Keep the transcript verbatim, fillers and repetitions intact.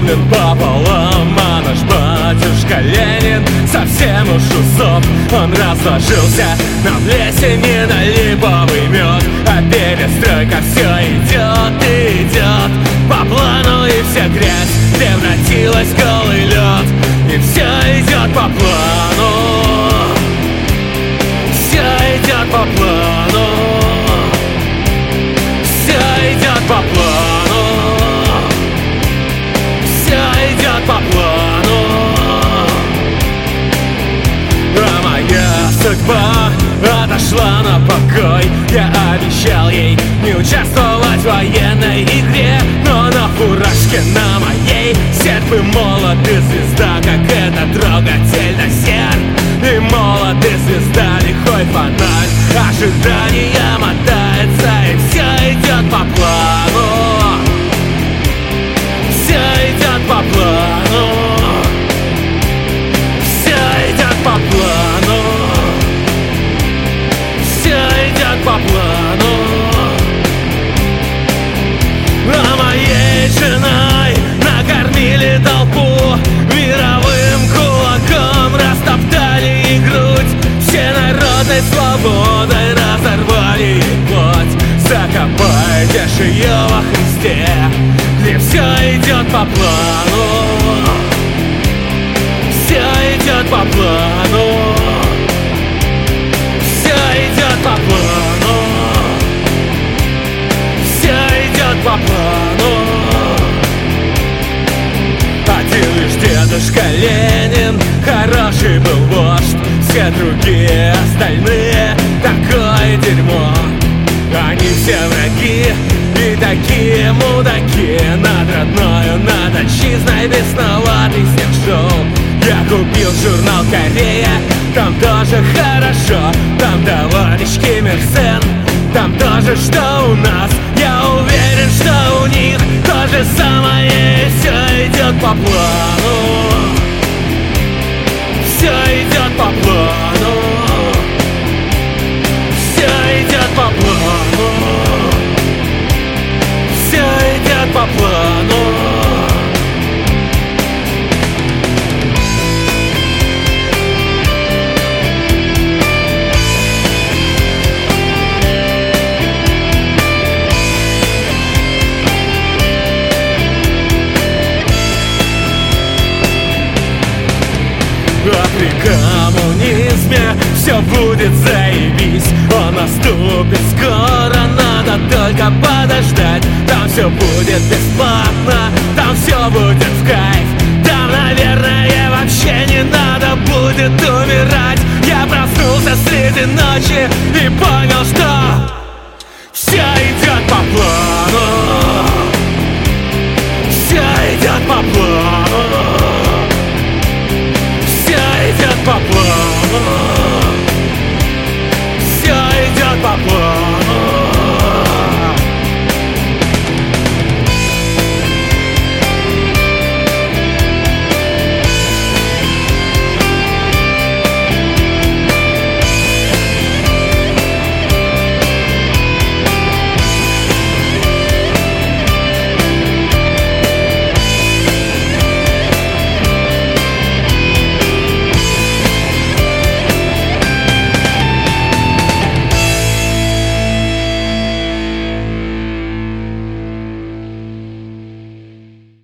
сломлен пополам, а наш батюшка Ленин совсем уж усоп. Он разложился на плесени, на липовый мед, а перестройка все идет и идет по плану, и вся грязь превратилась в голый лед. И все идет по плану, все идет по плану, все идет по плану, все идет по плану. А моя судьба отошла на покой. Я обещал ей не участвовать в военной игре, но на фуражке на моей серп и молот и звезда, как это трогательно серп и молот и звезда. Лихой фонарь ожидания мотается, и все идет по плану, все идет по плану, все идет по плану, все идет по плану. А моей женой накормили толпу, мировым кулаком растоптали ей грудь, всенародной свободой разорвали ей плоть. Закопайте ж ее во Христе, где все идет по плану, все идет по плану, все идет по плану, все идет по плану. Один лишь дедушка Ленин хороший был вождь, все другие остальные такое дерьмо. Они все враги и такие мудаки, над родною, над отчизной бесноватый снег шел. Я купил журнал «Корея», там тоже хорошо, там товарищ Ким Ир Сен, там тоже что у нас. Я уверен, что у них то же самое, и все идет по плану, все идет по плану, все идет по плану, все идет по плану. А при коммунизме все будет заебись, он наступит скоро, надо только подождать. Там все будет бесплатно, там все будет в кайф, там, наверное, вообще не надо будет умирать. Я проснулся среди ночи и понял, что все идет по плану, все идет по плану, идет по плану, все идет по плану.